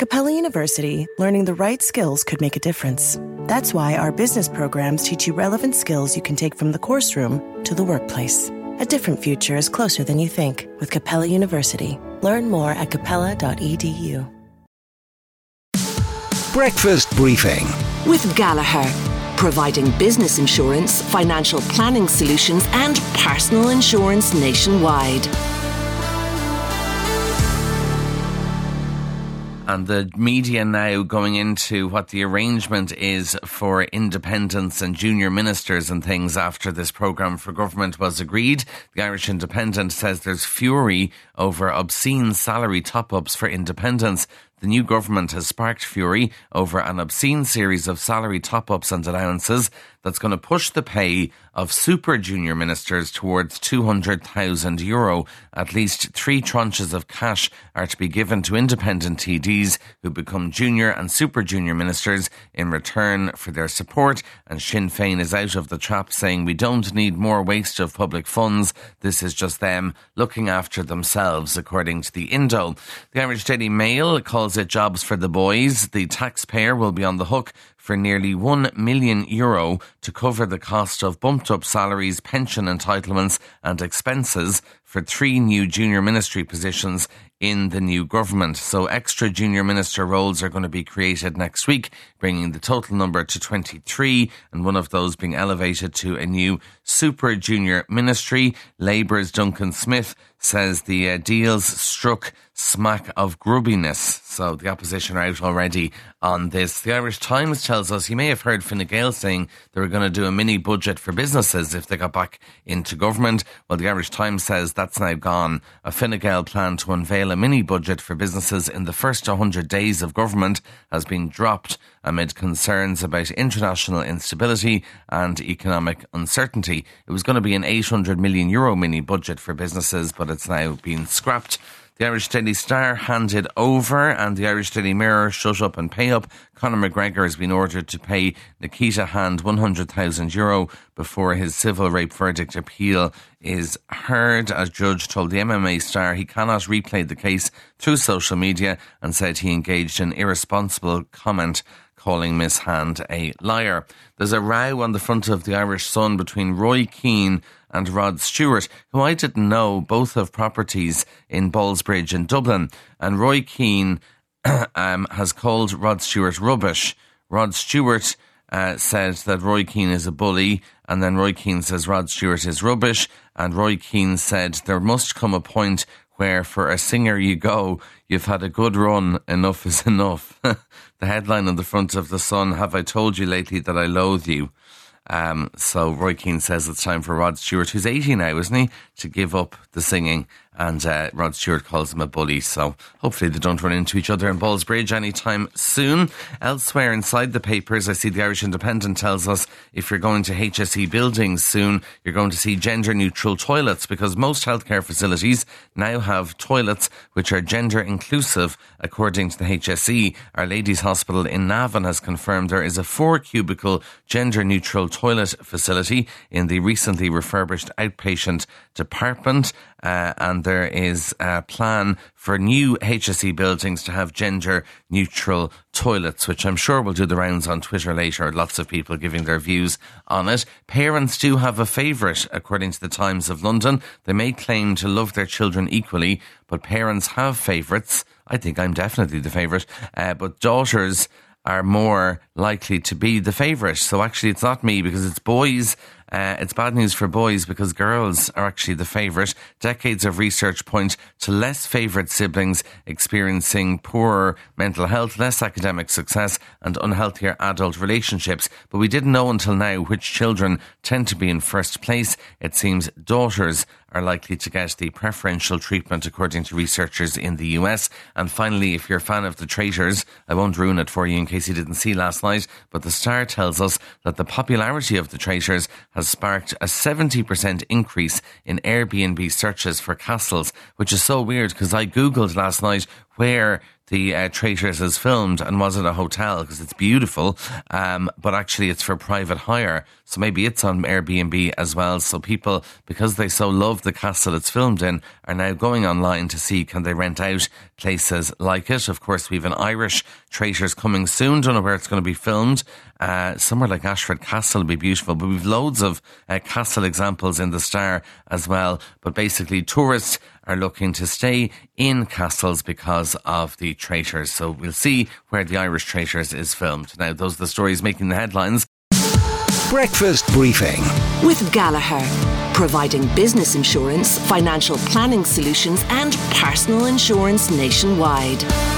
Capella University, learning the right skills could make a difference. That's why our business programs teach you relevant skills you can take from the course room to the workplace. A different future is closer than you think with Capella University. Learn more at capella.edu. Breakfast Briefing with Gallagher, providing business insurance, financial planning solutions and personal insurance nationwide. And the media now going into what the arrangement is for independents and junior ministers and things after this programme for government was agreed. The Irish Independent says there's fury over obscene salary top-ups for independents. The new government has sparked fury over an obscene series of salary top-ups and allowances that's going to push the pay of super junior ministers towards €200,000. At least 3 tranches of cash are to be given to independent TDs who become junior and super junior ministers in return for their support. And Sinn Féin is out of the trap, saying we don't need more waste of public funds. This is just them looking after themselves, according to the Indo. The Irish Daily Mail calls it jobs for the boys. The taxpayer will be on the hook for nearly €1 million to cover the cost of bumped up salaries, pension entitlements and expenses for 3 new junior ministry positions in the new government. So extra junior minister roles are going to be created next week, bringing the total number to 23, and one of those being elevated to a new super junior ministry. Labour's Duncan Smith says the deals struck smack of grubbiness. So the opposition are out already on this. The Irish Times tells us, you may have heard Fine Gael saying they were going to do a mini budget for businesses if they got back into government. Well, the Irish Times says that's now gone. A Fine Gael plan to unveil a mini budget for businesses in the first 100 days of government has been dropped amid concerns about international instability and economic uncertainty. It was going to be an €800 million mini budget for businesses, but it's now been scrapped. The Irish Daily Star handed over, and the Irish Daily Mirror shut up and pay up. Conor McGregor has been ordered to pay Nikita Hand €100,000 before his civil rape verdict appeal is heard. A judge told the MMA star he cannot replay the case through social media and said he engaged in irresponsible comment calling Miss Hand a liar. There's a row on the front of the Irish Sun between Roy Keane and Rod Stewart, who I didn't know both have properties in Ballsbridge in Dublin. And Roy Keane has called Rod Stewart rubbish. Rod Stewart said that Roy Keane is a bully, and then Roy Keane says Rod Stewart is rubbish, and Roy Keane said there must come a point where for a singer you go, you've had a good run, enough is enough. The headline on the front of the Sun, have I told you lately that I loathe you? So Roy Keane says it's time for Rod Stewart, who's 80 now, isn't he, to give up the singing, and Rod Stewart calls him a bully. So hopefully they don't run into each other in Ballsbridge anytime soon. Elsewhere inside the papers, I see the Irish Independent tells us if you're going to HSE buildings soon, you're going to see gender neutral toilets, because most healthcare facilities now have toilets which are gender inclusive, according to the HSE. Our Ladies Hospital in Navan has confirmed there is a 4-cubicle gender neutral toilet facility in the recently refurbished outpatient department, and there is a plan for new HSE buildings to have gender neutral toilets, which I'm sure will do the rounds on Twitter later. Lots of people giving their views on it. Parents do have a favourite, according to the Times of London. They may claim to love their children equally, but parents have favourites. I think I'm definitely the favourite, but daughters are more likely to be the favourite. So actually it's not me, because it's boys. It's bad news for boys, because girls are actually the favourite. Decades of research point to less favoured siblings experiencing poorer mental health, less academic success and unhealthier adult relationships. But we didn't know until now which children tend to be in first place. It seems daughters are likely to get the preferential treatment, according to researchers in the US. And finally, if you're a fan of The Traitors, I won't ruin it for you in case you didn't see last night, but the Star tells us that the popularity of The Traitors has sparked a 70% increase in Airbnb searches for castles, which is so weird, because I googled last night where the Traitors is filmed, and was it a hotel? Because it's beautiful, but actually it's for private hire. So maybe it's on Airbnb as well. So people, because they so love the castle it's filmed in, are now going online to see can they rent out places like it. Of course, we have an Irish Traitors coming soon. Don't know where it's going to be filmed. Somewhere like Ashford Castle would be beautiful, but we've loads of castle examples in the Star as well. But basically, tourists are looking to stay in castles because of the Traitors. So we'll see where the Irish Traitors is filmed. Now, those are the stories making the headlines. Breakfast Briefing with Gallagher, providing business insurance, financial planning solutions and personal insurance nationwide.